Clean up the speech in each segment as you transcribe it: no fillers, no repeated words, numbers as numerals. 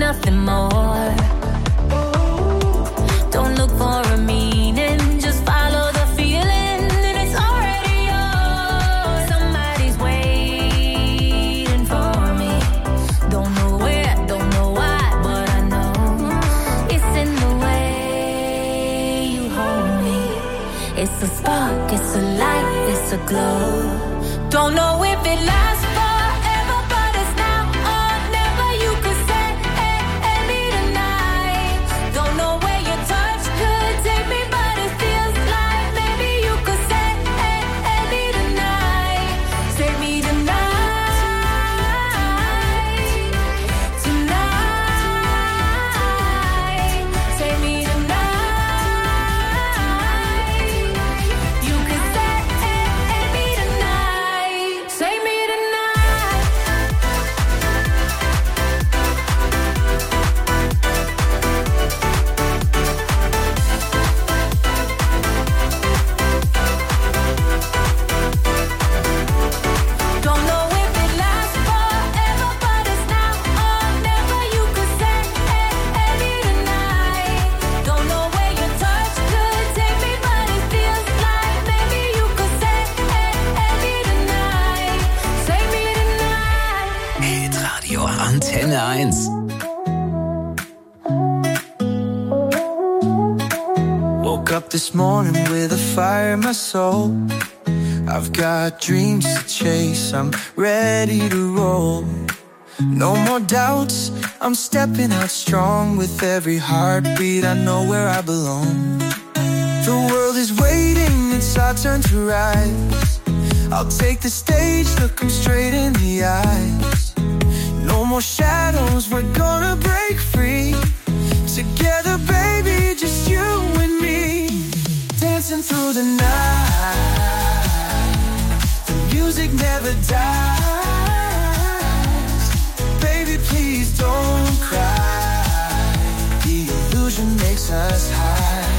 nothing more. Don't look for a meaning, just follow the feeling, and it's already yours. Somebody's waiting for me. Don't know where, don't know why, but I know it's in the way you hold me. It's a spark, it's a light, it's a glow. Don't know if it lasts forever, but it's now or never. You could say, me tonight. Don't know where your touch could take me, but it feels like maybe you could say, me tonight. Say me tonight. Tonight. Say me tonight. You could say, me tonight. Say me tonight. Don't know if it lasts forever, but it's now or never. You could say, me tonight. Don't know where your touch could take me, but it feels like maybe you could say, me tonight. Say me tonight. Hitradio Antenne 1. Woke up this morning with a fire in my soul. I've got dreams to chase, I'm ready to roll. No more doubts, I'm stepping out strong. With every heartbeat, I know where I belong. The world is waiting, it's our turn to rise. I'll take the stage, look 'em straight in the eyes. No more shadows, we're gonna break free. Together, baby, just you and me. Dancing through the night. The music never dies. Baby, please don't cry. The illusion makes us high.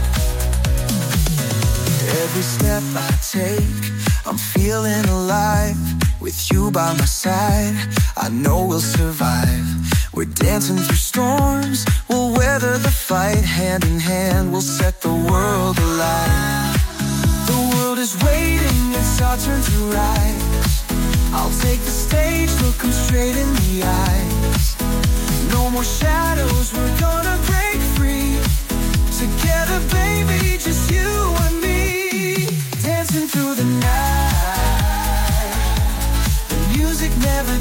Every step I take, I'm feeling alive. With you by my side, I know we'll survive. We're dancing through storms, we'll weather the fight. Hand in hand, we'll set the world alight. The world is waiting, it's our turn to rise. I'll take the stage, look 'em straight in the eyes. No more shadows, we're gonna break free. Together, baby, just you and me. Dancing through the night. The music never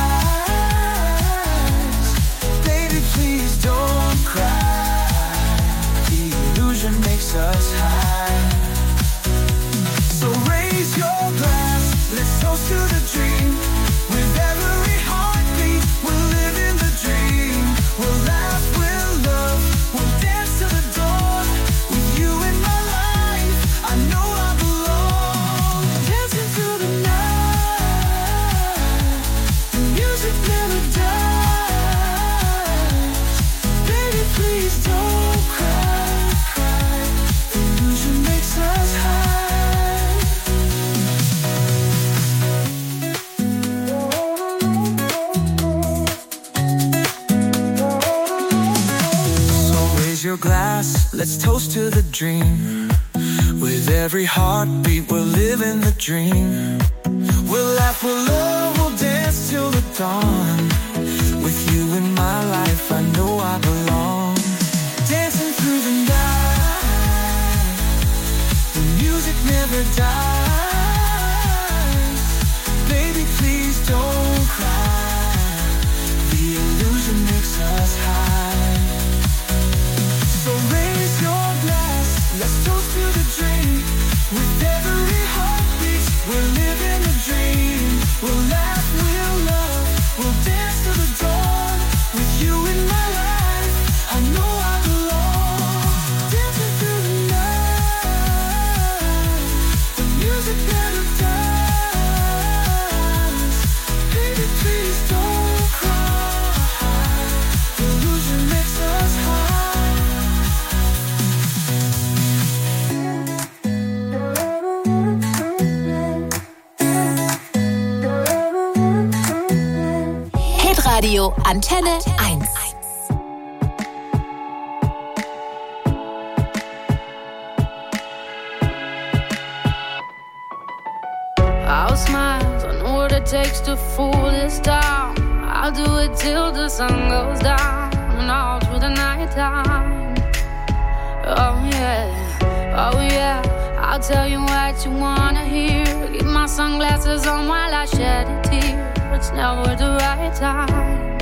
dies. Baby, please don't cry. The illusion makes us high. So raise your glass, let's toast to the dream. With every heartbeat, we'll live in the dream. We'll laugh, we'll love, we'll dance to the dawn. With you in my life, I know I belong. Dancing through the night. The music never dies. Baby, please don't cry, cry. The illusion makes us high. So raise your glass, let's toast to the dream. With every heartbeat, we're living the dream. We'll laugh, we'll love, we'll dance till the dawn. With you in my life, I know I belong. Dancing through the night. The music never dies. Baby, please don't cry. The illusion makes us high. So raise your glass, let's toast to the dream. With every heartbeat, we're living a dream. We'll laugh, we'll love, we'll dance to the dawn. With you in my life, I know I belong. Dancing through the night. The music never dies. Baby, please don't cry. The illusion makes us high. Hitradio Antenne 1. takes to fool this town. I'll do it till the sun goes down and all through the night time. Oh yeah, I'll tell you what you wanna hear. Keep my sunglasses on while I shed a tear. It's never the right time.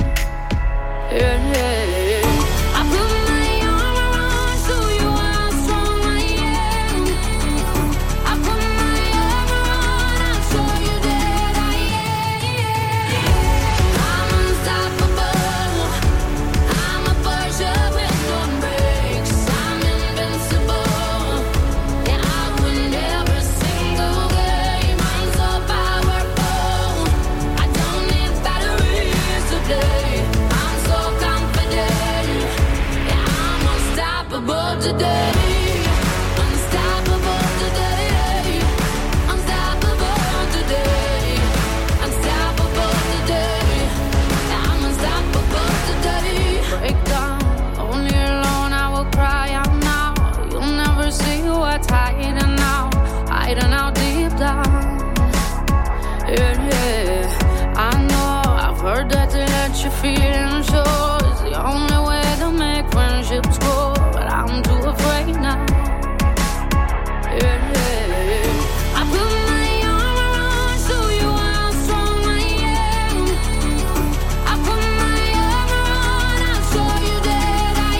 Yeah. I put my arm around, show you how strong I am. I put my arm around, I'll show you that I am. I'm unstoppable. I'm a Porsche with no brakes. I'm invincible. Yeah, I win every single game. I'm so powerful. I don't need batteries to play. I'm so confident. Yeah, I'm unstoppable today. Unstoppable today. Unstoppable today. Unstoppable today. Yeah, I'm unstoppable today. Break down, only alone I will cry out now. You'll never see what's hiding out deep down. Yeah, I know, I've heard that to let you feel and show is the only way to make friendships grow, but I'm too afraid now. Yeah, I put my arm around, show you how strong I am. I put my arm around, I'll show you that I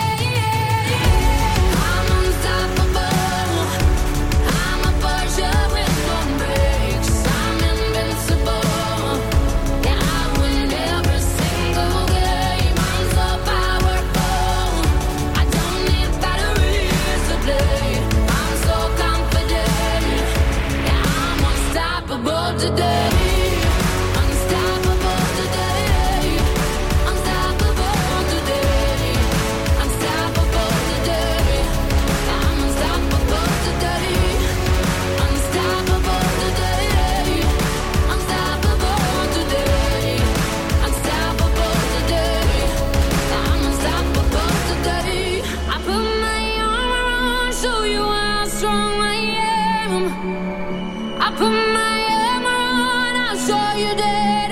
am. I'm unstoppable. I'm a Porsche with no brakes. I'm invincible. Yeah, I win every single game. I'm so powerful. I don't need batteries to play. I'm so confident. Yeah, I'm unstoppable today. Unstoppable today. Unstoppable today. Unstoppable today. I'm unstoppable today. Unstoppable today. Unstoppable today. Unstoppable today. I'm unstoppable today. I put my arm around, show you how strong I am. I put my arm around, I'll show you that I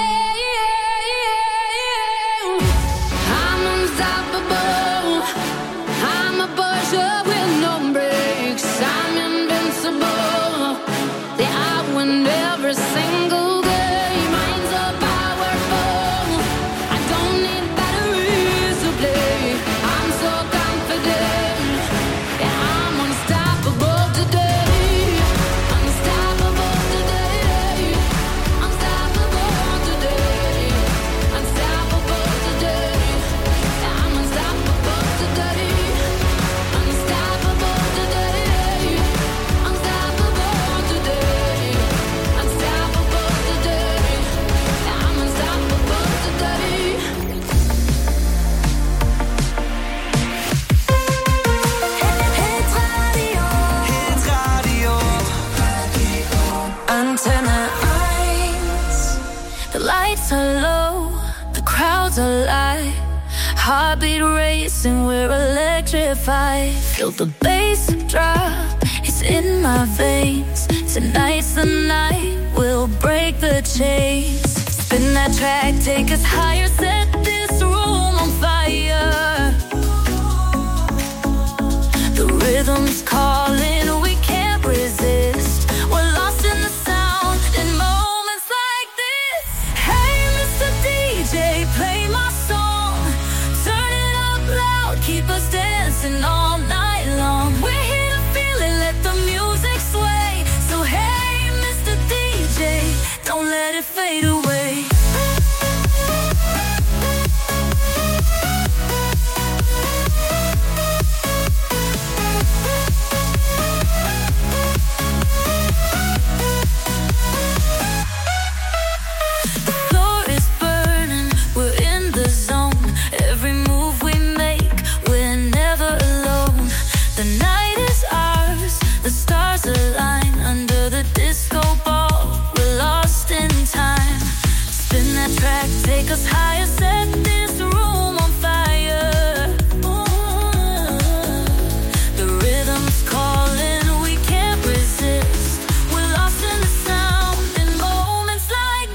am. I'm unstoppable. I'm a Porsche with no brakes. I'm invincible. Yeah, I win every single game. I'm so powerful. I don't need batteries to play. I'm so confident. Yeah, I'm unstoppable today. Unstoppable today. Unstoppable today. Unstoppable today. Yeah, I'm unstoppable today. Unstoppable today. Unstoppable today. Unstoppable today. Yeah, I'm unstoppable today. Hit Radio. Antenne 1. The lights are low, the crowds are light. Heartbeat racing, we're electrified. Feel the bass drop, it's in my veins. Tonight's the night, we'll break the chains. Spin that track, take us higher, set this room on fire. The rhythm's calling, we can't resist. We're lost in the sound in moments like this. Hey, Mr. DJ, play my song. Turn it up loud, keep us dancing all night long. We're here to feel it, let the music sway. So hey, Mr. DJ, don't let it fade away. The floor is burning, we're in the zone. Every move we make, we're never alone. The night is ours, the stars align. Under the disco ball, we're lost in time. Spin that track, take us higher, set this room on fire. The rhythm's calling, we can't resist. We're lost in the sound in moments like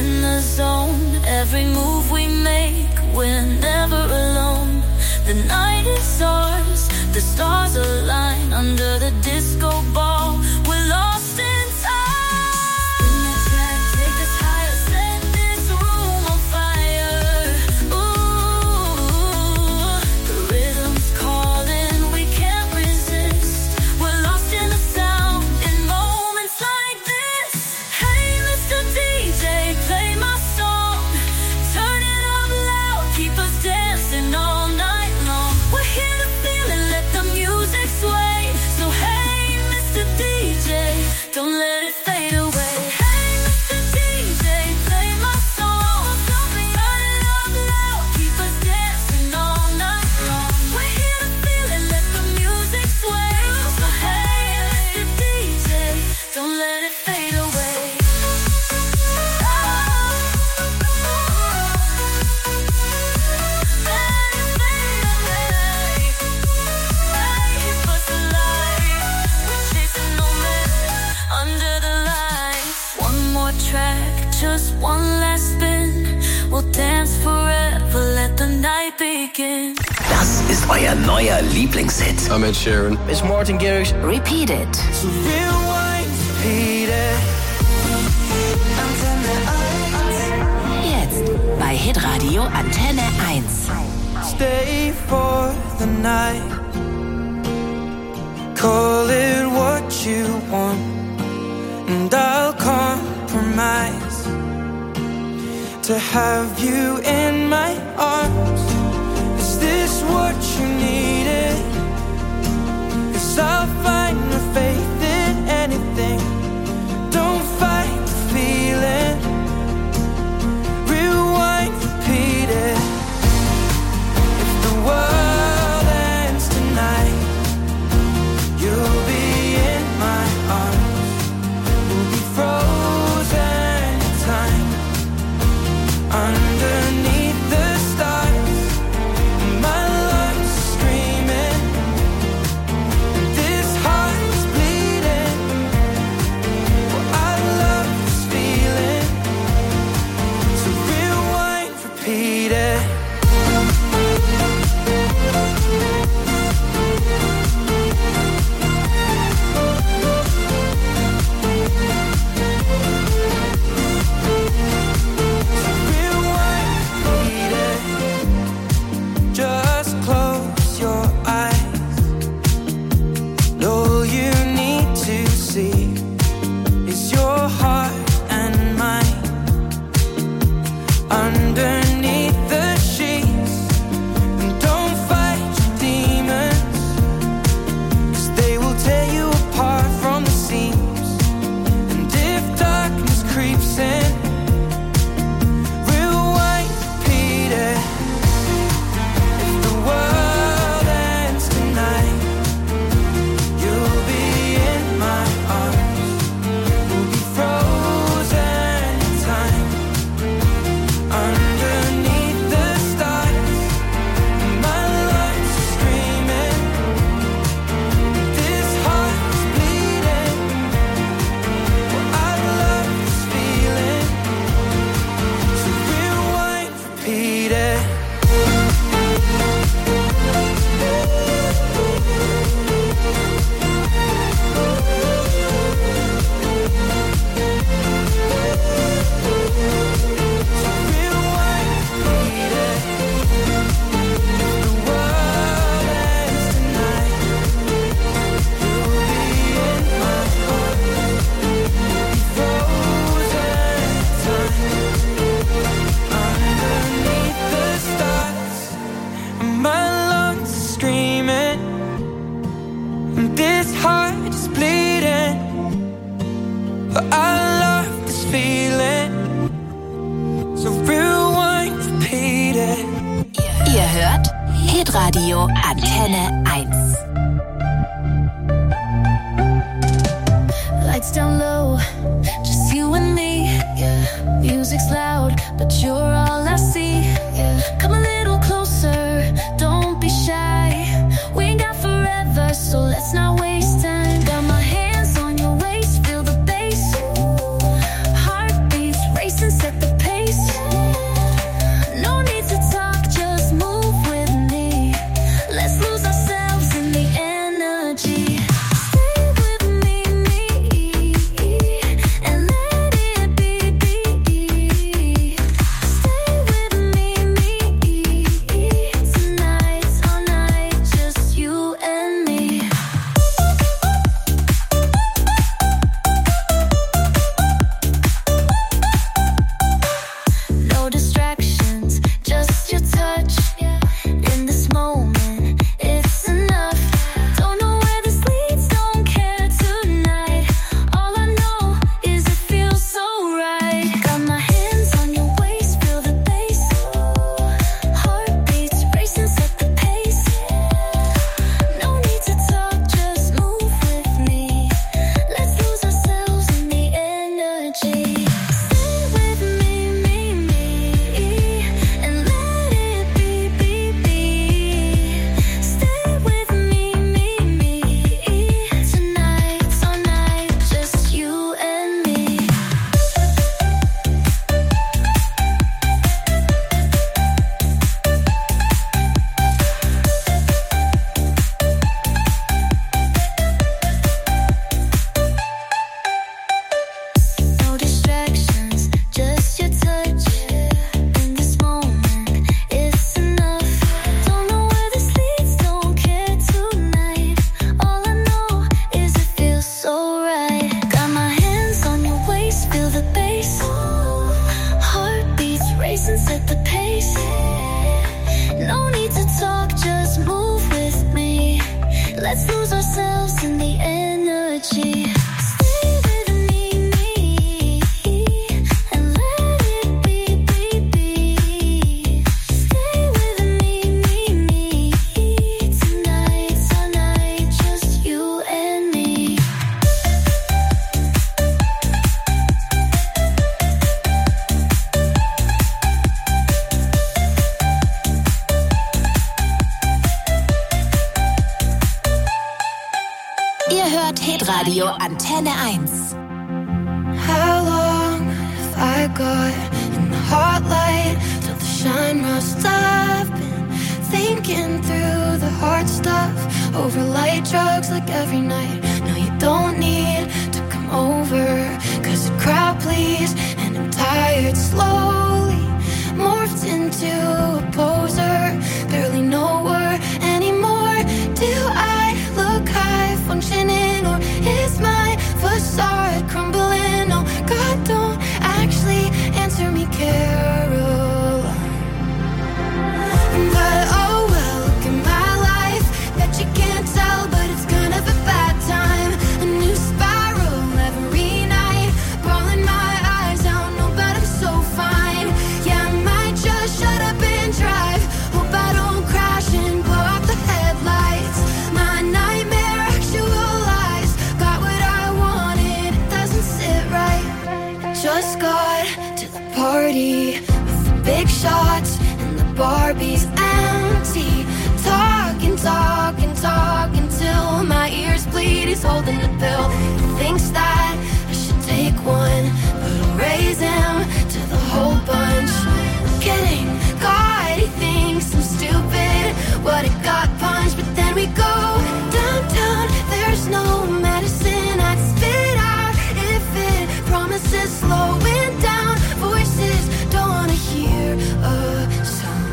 in the zone. Every move we make, we're never alone. The night is ours, the stars align under the disco ball. We're lost in time. Spin the track, take us higher, set this room on fire. Ooh, the rhythm's calling, we can't resist. We're lost in the sound, in moments like this. Hey, Mr. DJ, play my song. Turn it up loud, keep us dancing all night long. We're here to feel it, let the music sway. So hey, Mr. DJ, don't let it fade away. Hey, Mr. DJ, play my song. Turn it up loud, keep us dancing all night long. We're here to feel it, let the music sway. So hey, Mr. DJ, don't let it fade away. Just one last spin, we'll dance forever, let the night begin. Das ist euer neuer Lieblingshit. I'm Ed Sheeran. It's Martin Garrix. Repeat it. So rewind, repeat it. Antenne 1. Jetzt bei Hitradio Antenne 1. Stay for the night. Call it what you want, and I'll compromise to have you in my arms. Is this what you needed? 'Cause I'll find my faith in anything. Don't fight the feeling. Rewind, repeat it. If the world ends tonight, you'll be in my arms. We'll be frozen in time, underneath the stars. My lungs are screaming, this heart is bleeding. Well, I love this feeling. So rewind, repeat it. Just close your eyes. All you need to see is your heart and mine underneath the sheets. And don't fight your demons, 'cause they will tear you apart from the seams. And if darkness creeps in, rewind, repeat it. If the world ends tonight, you'll be in my arms. We'll be frozen in time, underneath the stars. My lungs are screaming, this heart is bleeding. Well, I love this feeling. So rewind, repeat it. This heart is bleeding, but I love this feeling. So rewind, repeat it. Ihr hört Hitradio Antenne 1. Lights down low, just you and me. Yeah. Music's loud, but you're all I see. Yeah. Come a little closer, don't be shy. We ain't got forever, so let's not waste time. Got my hands on your waist, feel the bass. Heartbeats racing, set the pace. place and set the pace. No need to talk, just move with me. Let's lose ourselves in the energy. Stay with me, and let it be. Stay with me, tonight's our night, just you and me. Ihr hört Hitradio Antenne 1. How long have I got in the hot light till the shine rust? I've been thinking through the hard stuff over light drugs like every night. No, you don't need to come over, cause the crowd please, and I'm tired. Slowly morphed into a poser, barely know her anymore. Do I look high functioning, or is my facade crumbling? Oh God, don't actually answer me, Carol. But oh well, look at my life. Bet you can't tell, but it's kind of a bad time. A new spiral every night, bawling my eyes out. No, but I'm so fine. Yeah, I might just shut up and drive. Hope I don't crash and blow out the headlights. My nightmare actualized. Got what I wanted, it doesn't sit right. Just got to the party with the big shots and the Barbies empty. Talking till my ears bleed. He's holding the pill. He thinks that I should take one, but I'll raise him to the whole bunch. I'm kidding, God, he thinks I'm stupid. What it got punched, but then we go downtown. There's no medicine I'd spit out if it promises slowing down. Voices don't wanna hear a sound.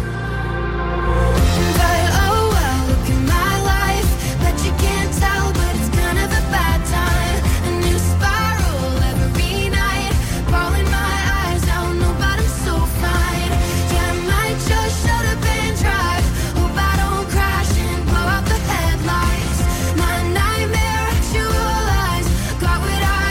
But oh well, look at my life. Bet you can't tell, but it's kind of a bad time. A new spiral every night, bawling my eyes out. No, but I'm so fine. Yeah, I might just shut up and drive. Hope I don't crash and blow out the headlights. My nightmare actualized. Got what I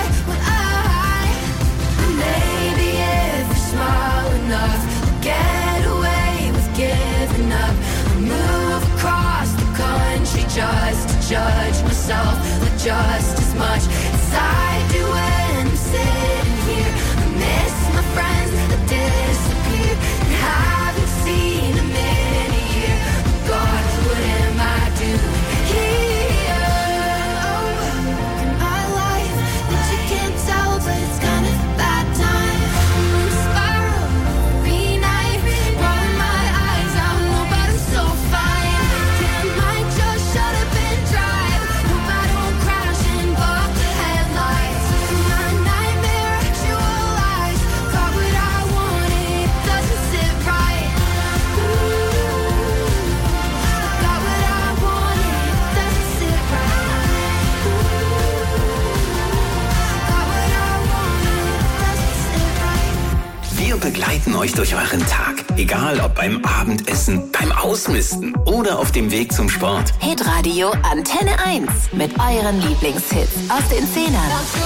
maybe if you're small enough, I'll get away with giving up. I'll move across the country just to judge myself with just as much as I do when I'm sitting here. I miss my friends that disappear and haven't seen them in a year. God, what am I doing here? Oh, look at my life. Bet you can't tell, but it's kind of a bad time. I'm in a spiral every night, rolling my eyes out. No, but I'm so fine. Yeah, I might just shut up and drive. Hope I don't crash and blow out the headlights. My nightmare actualized. Got what I wanted, doesn't sit right. Got what I wanted, doesn't sit right. Got what I wanted, doesn't sit right. Wir begleiten euch durch euren Tag. Egal ob beim Abendessen, beim Ausmisten oder auf dem Weg zum Sport. Hitradio Antenne 1 mit euren Lieblingshits aus den 10ern.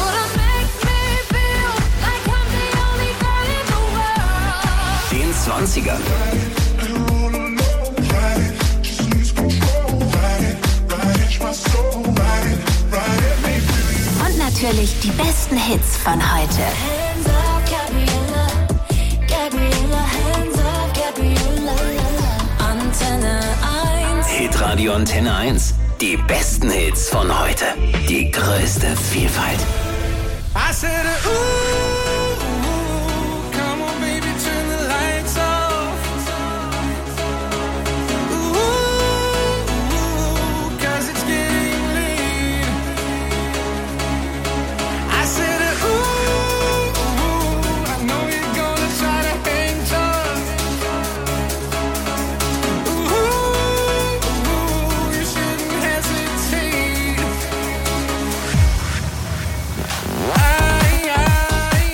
Den 20ern. Und natürlich die besten Hits von heute. Hands up, Gabriella. Gabriella, hands up, Gabriella. Antenne 1. Hitradio Antenne 1. Die besten Hits von heute. Die größte Vielfalt. I said, ooh, come on, baby, turn the lights off. Ooh, 'cause it's getting late. I said, ooh, I know you're gonna try to hang tough. Ooh, you shouldn't hesitate. I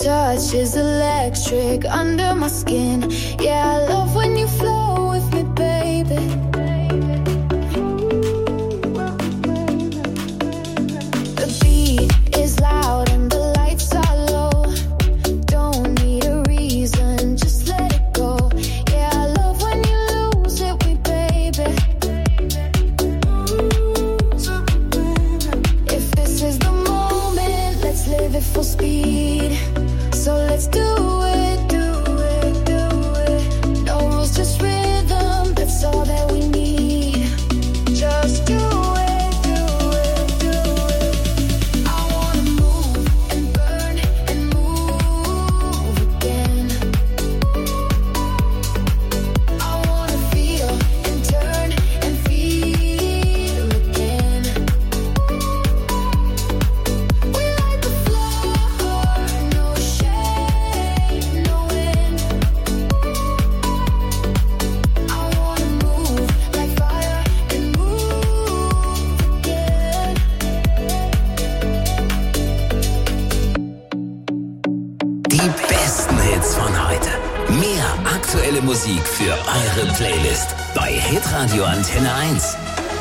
touch is electric under my skin. Yeah, I love when you flow with me, baby. The beat is loud and the lights are low. Don't need a reason, just let it go. Yeah, I love when you lose it with me, baby. If this is the moment, let's live it full speed. So let's do it, do it, do it. No rules, just rhythm, that's all that we need. Just do it, do it, do it. I wanna move and burn and move again. I wanna feel and turn and feel again. We like the floor, no shade, no wind. I wanna move like fire and move again. Die besten Hits von heute. Mehr aktuelle Musik für eure Playlist bei Hitradio Antenne 1.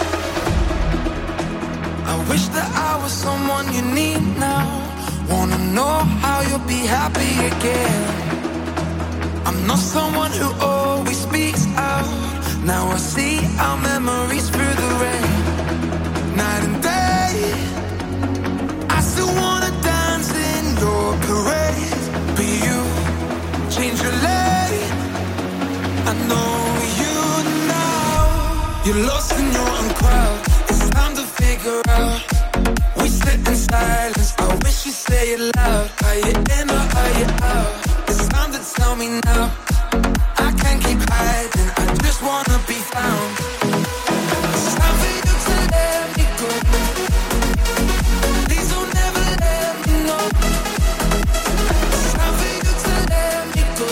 I wish that I was someone you need now. Wanna know how you'll be happy again. I'm not someone who always speaks out. Now I see our memories through the rain. Night and day, I still wanna dance in your parade. Be you, change your lane. I know you now. You're lost in your own crowd. It's time to figure out. We sit in silence. I wish you say it loud. Are you in or are you out? It's time to tell me now. I can't keep hiding. I just wanna be found. It's time for you to let me go. Please don't ever let me know. It's time for you to let me go.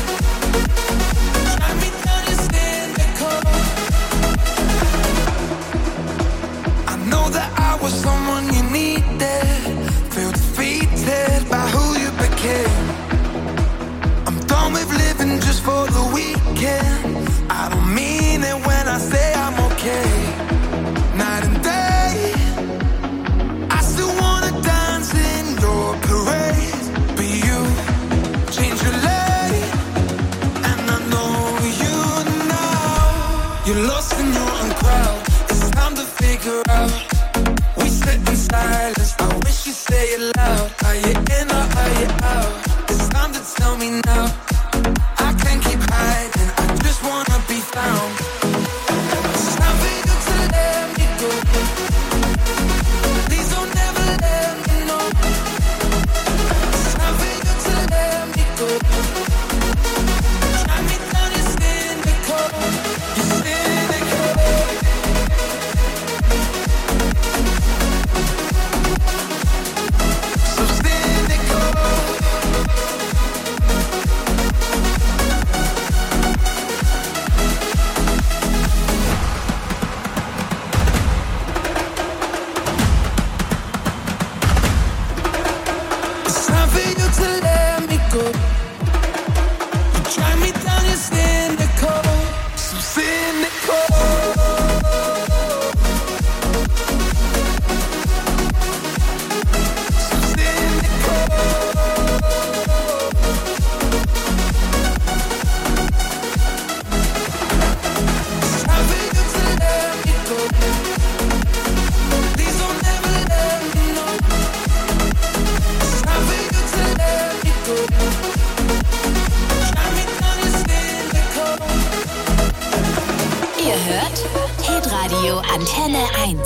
Try me down, you're cynical. I know that I was someone you needed. Feel defeated by who you became. I'm done with living just for the weekend. I don't mean it when I say I'm okay. Night and day, I still wanna dance in your parade. Be you, change your lane. And I know you now. You're lost in your own crowd. It's time to figure out. We sit in silence. I wish you say it loud. Are you in or are you out? It's time to tell me now. I can't keep hiding. I just wanna be found. It's time for you to let me go. Please don't ever let me know. It's time for you to let me go. Try me down, you're cynical. You're cynical. So cynical. It's time for you to let me go. You try me down, you're cynical. So cynical. So cynical. It's time for you to let me go. Please don't ever let me know. It's time for you to let me go. Try me down, you're cynical. Ihr hört Hitradio Antenne 1.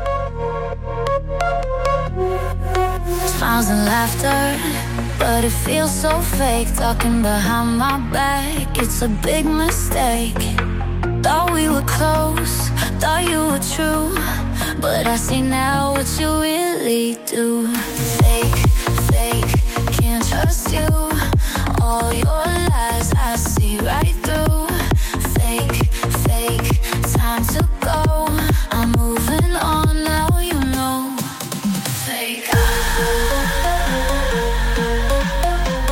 Smiles and laughter, but it feels so fake. Talking behind my back, it's a big mistake. Thought we were close, thought you were true, but I see now what you really do. Fake, fake, can't trust you. All your lies I see right through. Fake, fake, time to go. I'm moving on now, you know. Fake.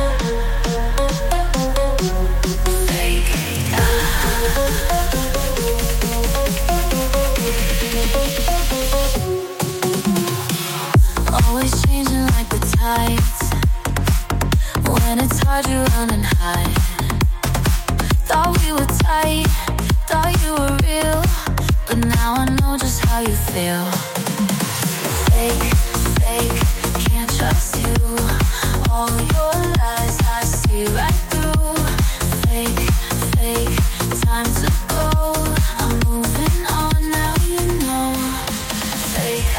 now I know just how you feel. Fake, fake, can't trust you. All your lies I see right through. Fake, fake, time to go. I'm moving on now, you know. Fake,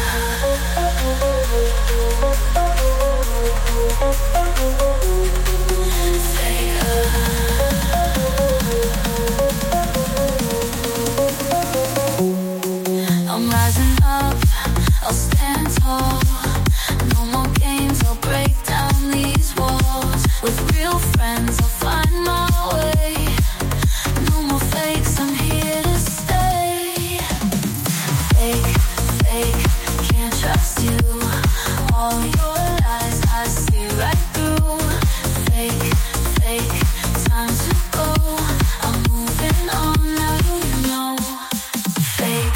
I'm rising up, I'll stand tall. No more games, I'll break down these walls. With real friends, I'll find my way. No more fakes, I'm here to stay. Fake, fake, can't trust you. All your lies I see right through. Fake, fake, time to go. I'm moving on now, you know. Fake,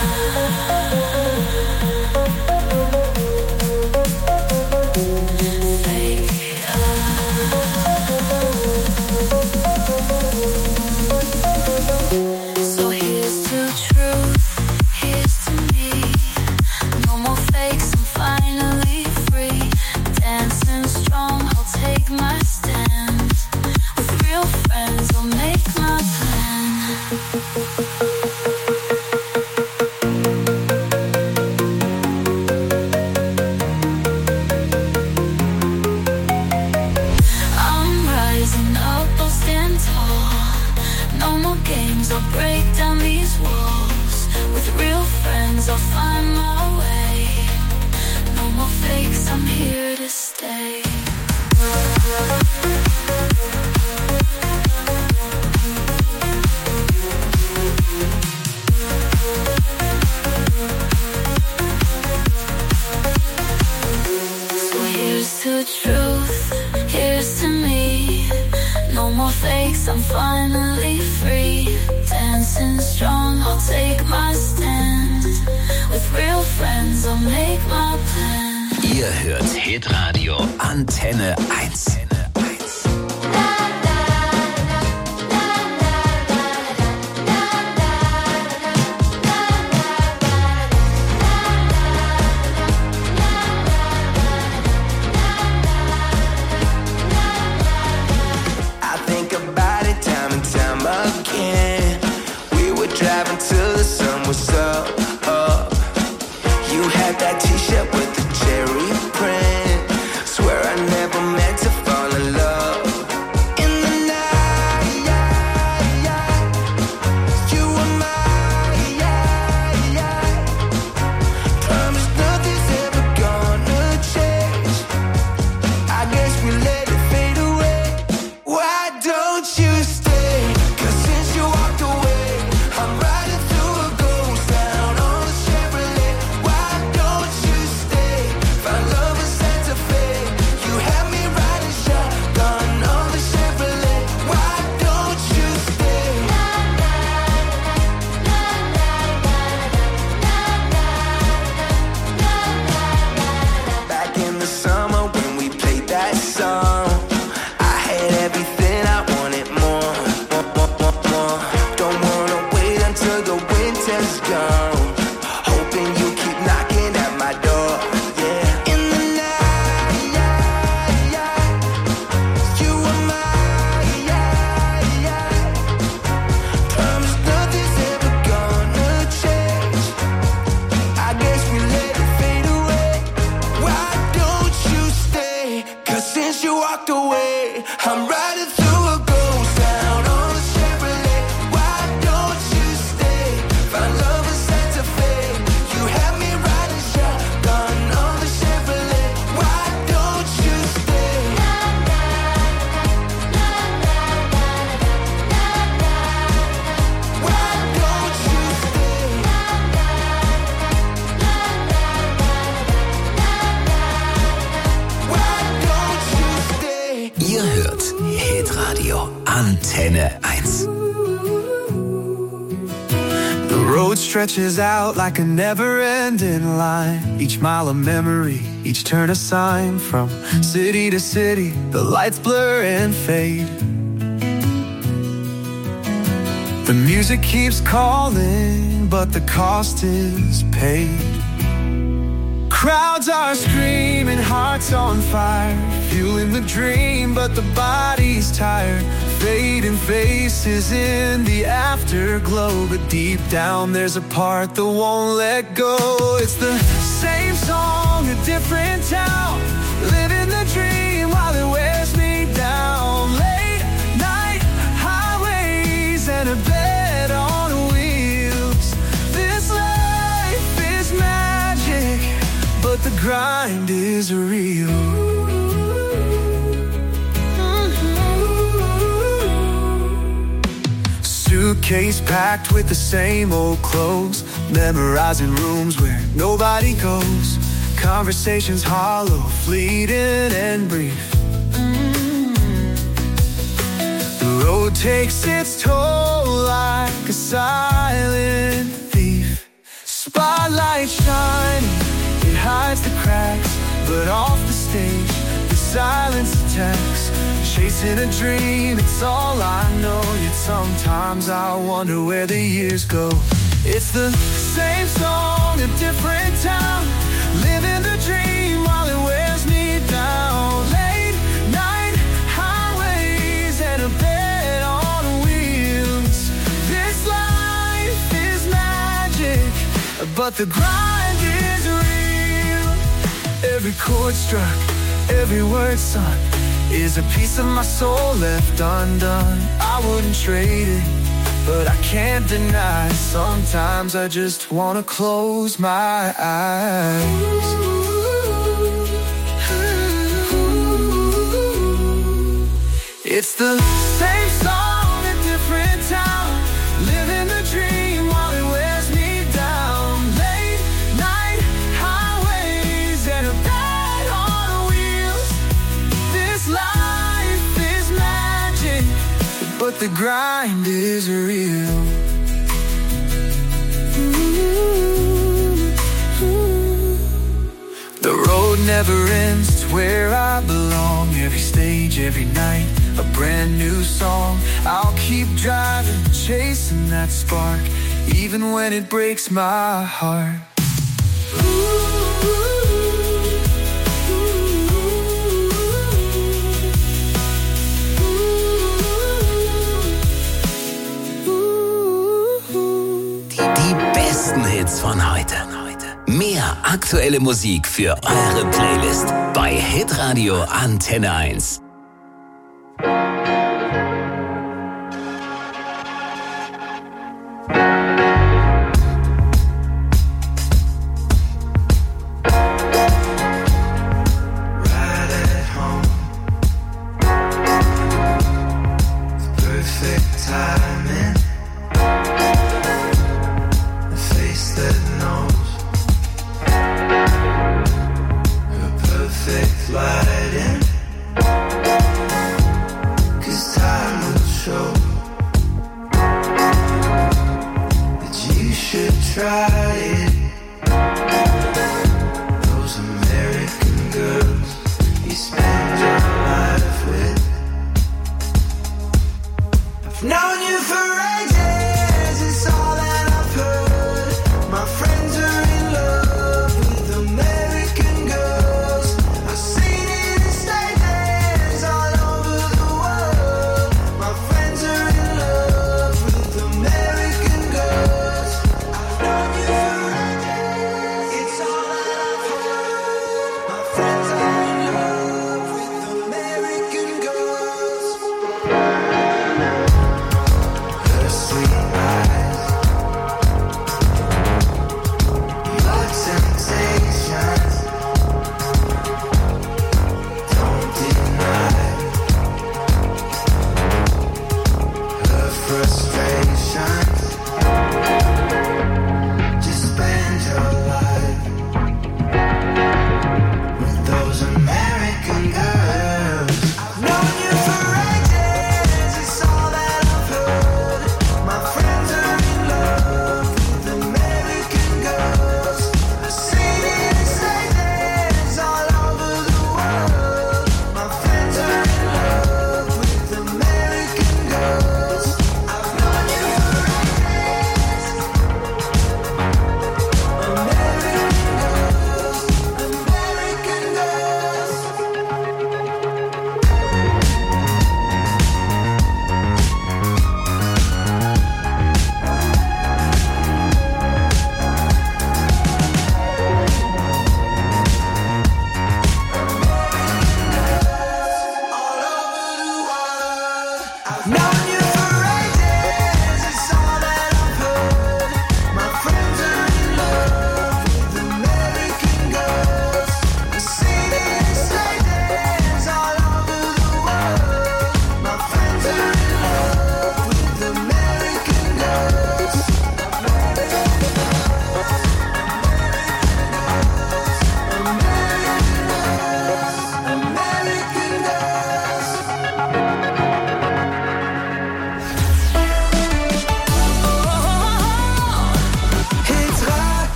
so here's to truth, here's to me. No more fakes, I'm finally free. Dancing strong, I'll take my stand. With real friends, I'll make my plan. I'm rising up, I'll stand tall. No more games, I'll break down these walls. With real friends, I'll find my way. No more fakes, I'm here to stay. So here's to truth, here's to me. No more fakes, I'm finally free. Dancing strong, I'll take my stand. With real friends, I'll make my plan. Ihr hört Hitradio Antenne 1. I think about it time and time again. We were driving till the sun was up. You had that t-shirt with the cherry print. Swear I never meant to fall in love. In the night, you were mine. Promise nothing's ever gonna change. I guess we let it fade away. Why don't you stay? 'Cause since you walked away, I'm riding through a ghost town on a Chevrolet. Why don't you stay? Find love in Santa Fe. You had me riding shotgun on the Chevrolet. Why don't you stay? Back in the summer when we played that song, I had everything, I wanted more. Don't wanna wait until the winter's gone. Hoping you keep knocking at my door. Yeah. In the night, you were mine. Promise nothing's ever gonna change. I guess we let it fade away. Why don't you stay? 'Cause since you walked away, I'm riding through a ghost town on a Chevrolet. Why don't you stay? Find love in Santa Fe. You had me riding shotgun on the Chevrolet. Why don't you stay? Why don't you stay? Why don't you stay? Ihr hört Hitradio Antenne 1. The road stretches out like a never-ending line. Each mile a memory, each turn a sign. From city to city, the lights blur and fade. The music keeps calling, but the cost is paid. Crowds are screaming, hearts on fire, fueling the dream, but the body's tired. Fading faces in the afterglow, but deep down there's a part that won't let go. It's the same song, a different town, living the dream while it wears me down. Late night highways and a bed on wheels. This life is magic, but the grind is real. Suitcase packed with the same old clothes, memorizing rooms where nobody goes. Conversations hollow, fleeting and brief. The road takes its toll like a silent thief. Spotlight shining, it hides the cracks, but off the stage, the silence attacks. Chasing a dream, it's all I know. Yet sometimes I wonder where the years go. It's the same song, a different town, living the dream while it wears me down. Late night highways and a bed on wheels. This life is magic, but the grind is real. Every chord struck, every word sung, is a piece of my soul left undone. I wouldn't trade it, but I can't deny. Sometimes I just wanna close my eyes. It's the same song, a different town, living the dream while it wears me down. Late night highways and a bed on wheels. This life is magic, but the grind is real. The road never ends, it's where I belong. Every stage, every night, a brand new song. I'll keep driving, chasing that spark, even when it breaks my heart. Die besten Hits von heute. Mehr aktuelle Musik für eure Playlist bei Hitradio Antenne 1. For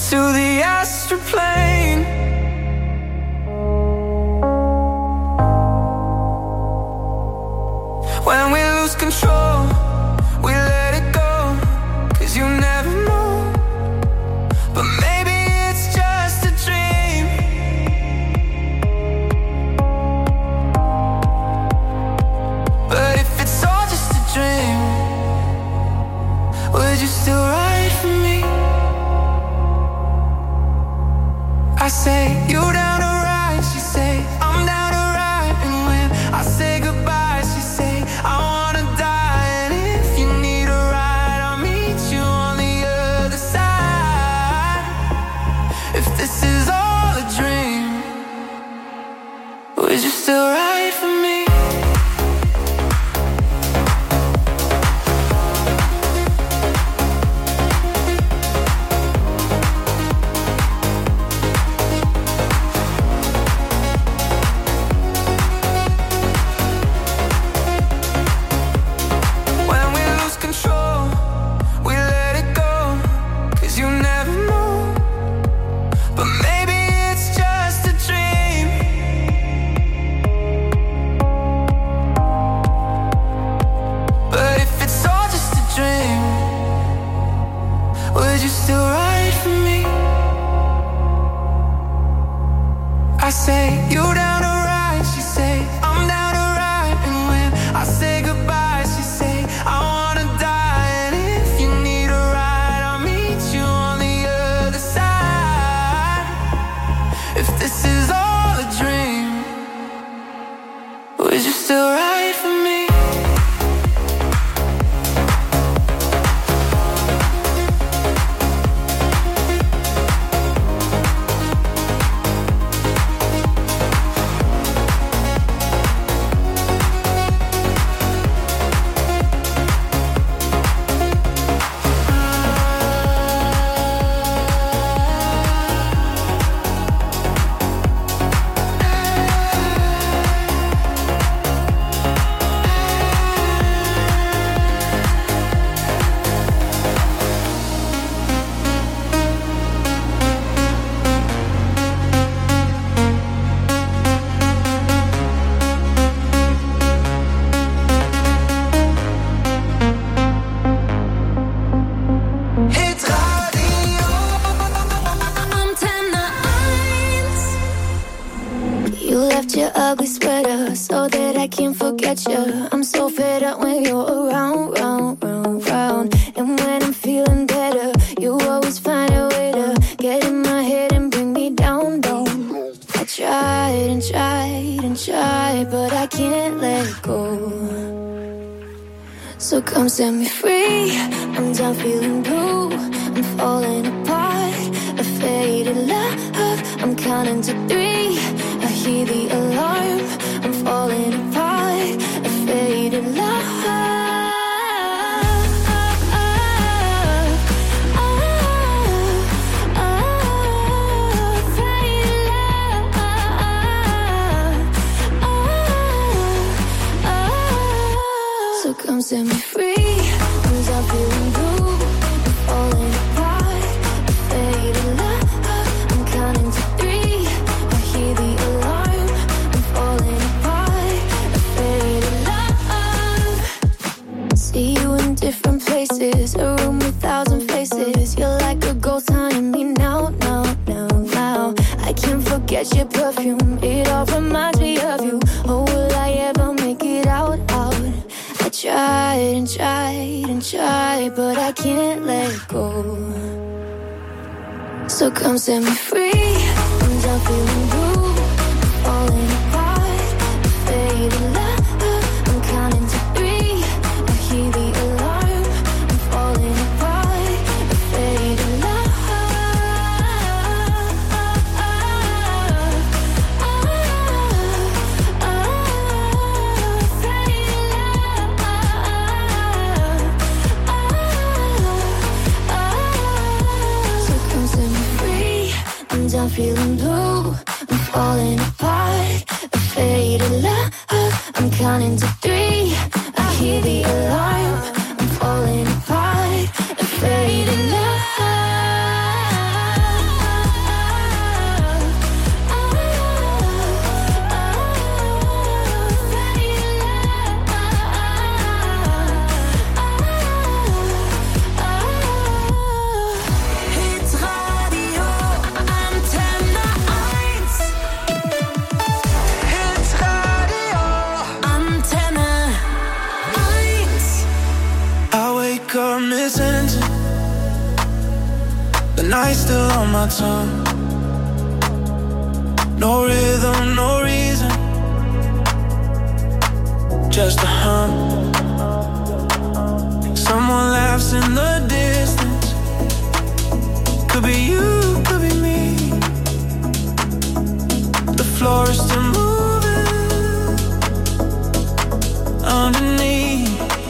to the astral plane. When we lose control, we let it go, 'cause you never know. But maybe it's just a dream. But if it's all just a dream, would you still ride for me? I say, you down to ride, she say, I'm down to ride. And when I say goodbye, she say, I wanna die. And if you need a ride, I'll meet you on the other side. If this is all a dream, would you still ride for me? I say, you down to ride, she say, I'm down to ride. And when I say goodbye, she say, I wanna die. And if you need a ride, I'll meet you on the other side. If this is all a dream, would you still ride for me? Ugly sweater so that I can't forget you. I'm so fed up when you're around, round, round, round. And when I'm feeling better, you always find a way to get in my head and bring me down, down. I tried and tried and tried, but I can't let go. So come set me free. I'm done feeling blue. I'm falling apart. A faded love. I'm counting to 3. I hear the alarm. I'm falling apart. A faded love. So come set me free. I'm done feeling blue. I'm falling apart. A faded love. I'm counting to 3. I hear the alarm. I'm falling apart. A faded love. See you in different places. A room with 1,000 faces. You're like a ghost haunting me now, now, now, now. I can't forget your perfume. It all reminds me of you. Oh, will I ever make it out, out? I tried and tried and tried, but I can't let go. So come set me free. I'm done feeling blue. I'm falling apart. A faded love. I'm counting to 3. I hear the alarm. I'm falling apart. A faded love. I'm feeling blue, I'm falling apart. A faded love, I'm counting to 3. I hear the alarm, I'm falling apart. A faded love. mid-sentence. The night's still on my tongue. No rhythm, no reason, just a hum. Someone laughs in the distance. Could be you, could be me. The floor is still moving underneath.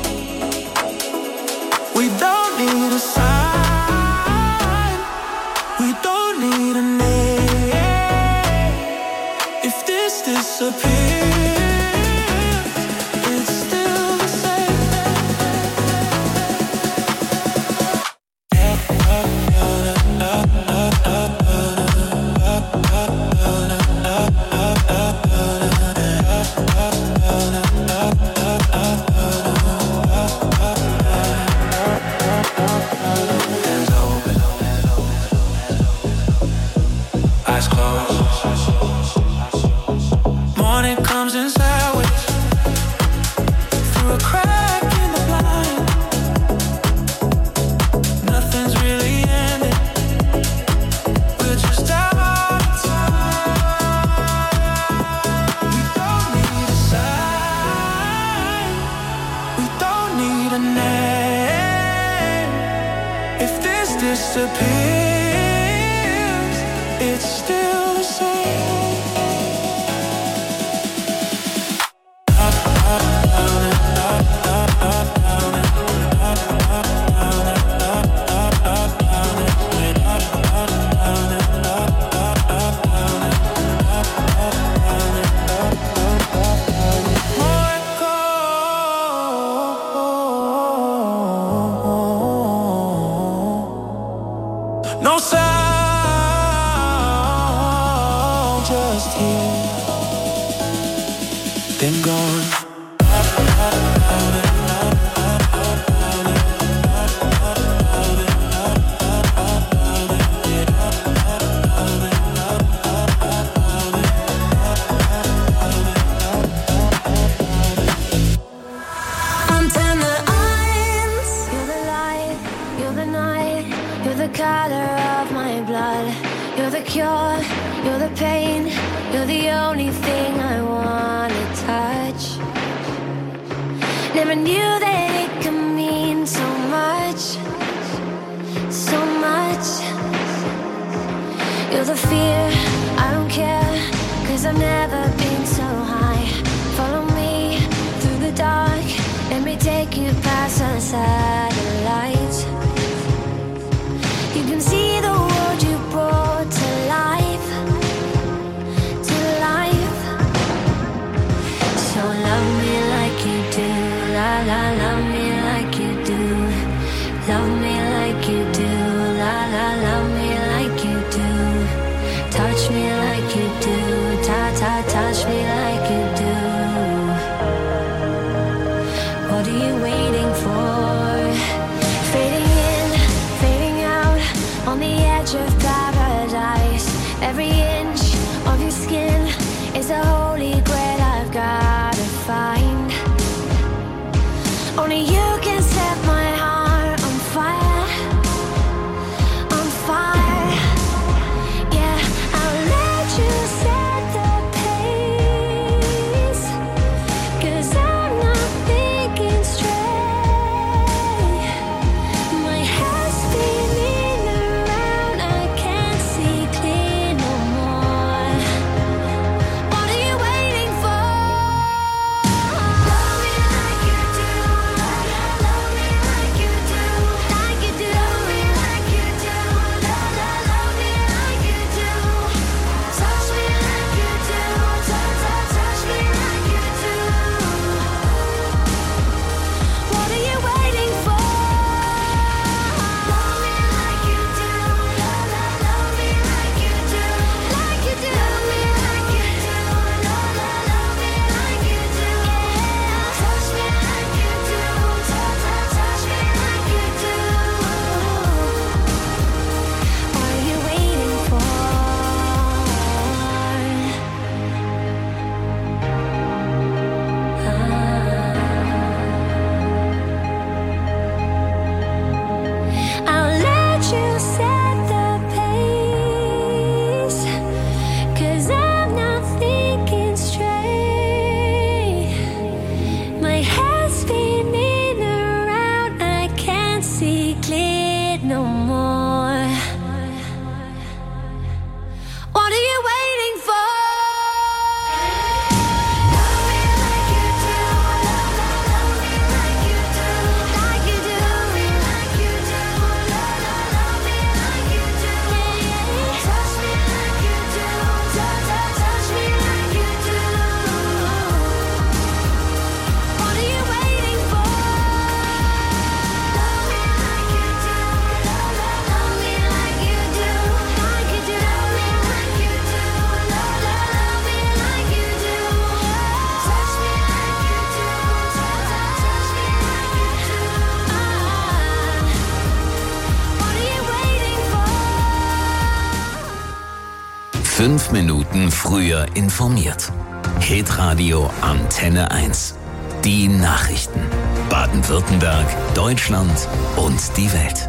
We don't need a sign, we don't need a name. If this disappears, it's still the same. Hands open, eyes closed. Morning comes in sideways through a crack in the blind. Nothing's really ending. We're just out of time. We don't need a sign, we don't need a name. If this disappears, it's still the same. No sound, just here, then gone. Antenne 1. You're the light, you're the night, you're the color of my blood. You're the cure, you're the pain, you're the only thing I wanna touch. Never knew that it could mean so much, so much. You're the fear, I don't care, 'cause I've never been so high. Follow me through the dark, let me take you past the satellites. You can see the world you brought to life, to life. So love me like you do, la la, love me like you do. Love me like you do, la la, love me like you do. Touch me like you do, ta ta, touch me like you do. What are you waiting for? Fading in, fading out, on the edge of paradise. Every inch of your skin is a holy grail I've gotta find. Only you 5 Minuten früher informiert. Hitradio Antenne 1. Die Nachrichten. Baden-Württemberg, Deutschland und die Welt.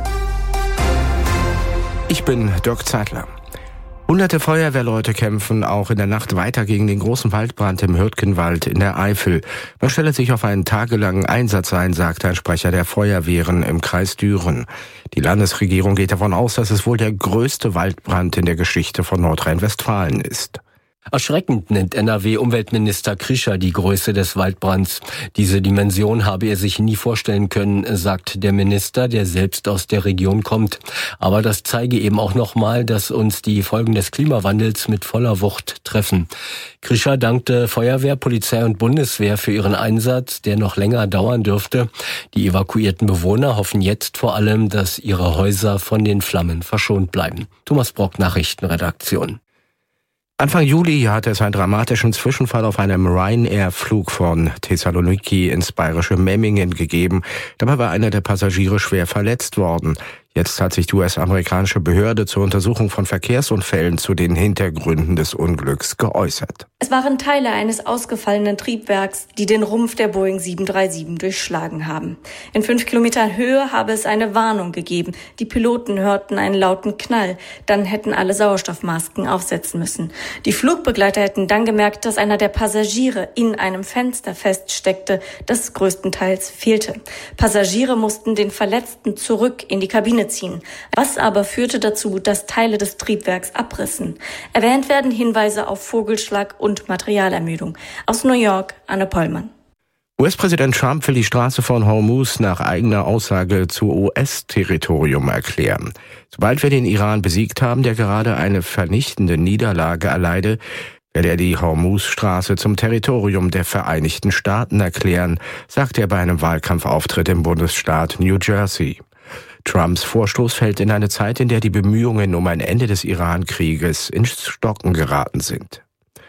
Ich bin Dirk Zeitler. Hunderte Feuerwehrleute kämpfen auch in der Nacht weiter gegen den großen Waldbrand im Hürtgenwald in der Eifel. Man stelle sich auf einen tagelangen Einsatz ein, sagte ein Sprecher der Feuerwehren im Kreis Düren. Die Landesregierung geht davon aus, dass es wohl der größte Waldbrand in der Geschichte von Nordrhein-Westfalen ist. Erschreckend nennt NRW-Umweltminister Krischer die Größe des Waldbrands. Diese Dimension habe er sich nie vorstellen können, sagt der Minister, der selbst aus der Region kommt. Aber das zeige eben auch nochmal, dass uns die Folgen des Klimawandels mit voller Wucht treffen. Krischer dankte Feuerwehr, Polizei und Bundeswehr für ihren Einsatz, der noch länger dauern dürfte. Die evakuierten Bewohner hoffen jetzt vor allem, dass ihre Häuser von den Flammen verschont bleiben. Thomas Brock, Nachrichtenredaktion. Anfang Juli hatte es einen dramatischen Zwischenfall auf einem Ryanair-Flug von Thessaloniki ins bayerische Memmingen gegeben. Dabei war einer der Passagiere schwer verletzt worden. Jetzt hat sich die US-amerikanische Behörde zur Untersuchung von Verkehrsunfällen zu den Hintergründen des Unglücks geäußert. Es waren Teile eines ausgefallenen Triebwerks, die den Rumpf der Boeing 737 durchschlagen haben. In 5 Kilometern Höhe habe es eine Warnung gegeben. Die Piloten hörten einen lauten Knall. Dann hätten alle Sauerstoffmasken aufsetzen müssen. Die Flugbegleiter hätten dann gemerkt, dass einer der Passagiere in einem Fenster feststeckte, das größtenteils fehlte. Passagiere mussten den Verletzten zurück in die Kabine ziehen. Was aber führte dazu, dass Teile des Triebwerks abrissen. Erwähnt werden Hinweise auf Vogelschlag und Materialermüdung. Aus New York, Anne Pollmann. US-Präsident Trump will die Straße von Hormuz nach eigener Aussage zu US-Territorium erklären. Sobald wir den Iran besiegt haben, der gerade eine vernichtende Niederlage erleide, werde er die Hormuz-Straße zum Territorium der Vereinigten Staaten erklären, sagte er bei einem Wahlkampfauftritt im Bundesstaat New Jersey. Trumps Vorstoß fällt in eine Zeit, in der die Bemühungen um ein Ende des Iran-Krieges ins Stocken geraten sind.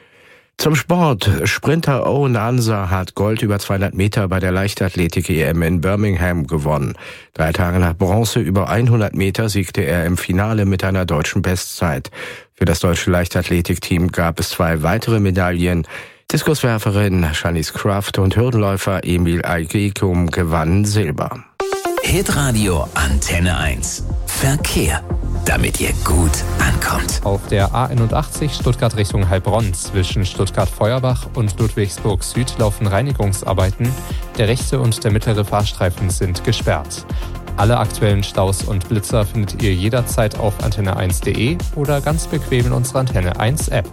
Zum Sport. Sprinter Owen Ansa hat Gold über 200 Meter bei der Leichtathletik-EM in Birmingham gewonnen. 3 Tage nach Bronze über 100 Meter siegte er im Finale mit einer deutschen Bestzeit. Für das deutsche Leichtathletikteam gab es 2 weitere Medaillen. Diskuswerferin Shanice Kraft und Hürdenläufer Emil Aigekum gewannen Silber. Hitradio Antenne 1. Verkehr. Damit ihr gut ankommt. Auf der A81 Stuttgart Richtung Heilbronn zwischen Stuttgart-Feuerbach und Ludwigsburg Süd laufen Reinigungsarbeiten. Der rechte und der mittlere Fahrstreifen sind gesperrt. Alle aktuellen Staus und Blitzer findet ihr jederzeit auf antenne1.de oder ganz bequem in unserer Antenne 1 App.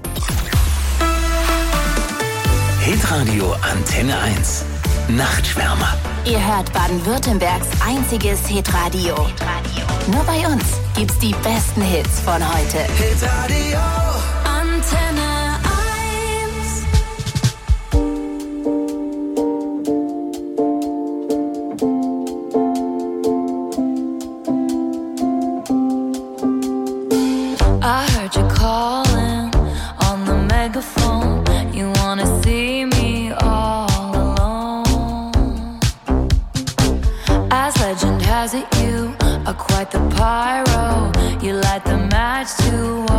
Hitradio Antenne 1. Nachtschwärmer. Ihr hört Baden-Württembergs einziges Hitradio. Nur bei uns gibt's die besten Hits von heute. Hitradio Antenne 1. I heard you calling on the megaphone. You wanna see me all alone. As legend has it, you are quite the pyro. You light the match to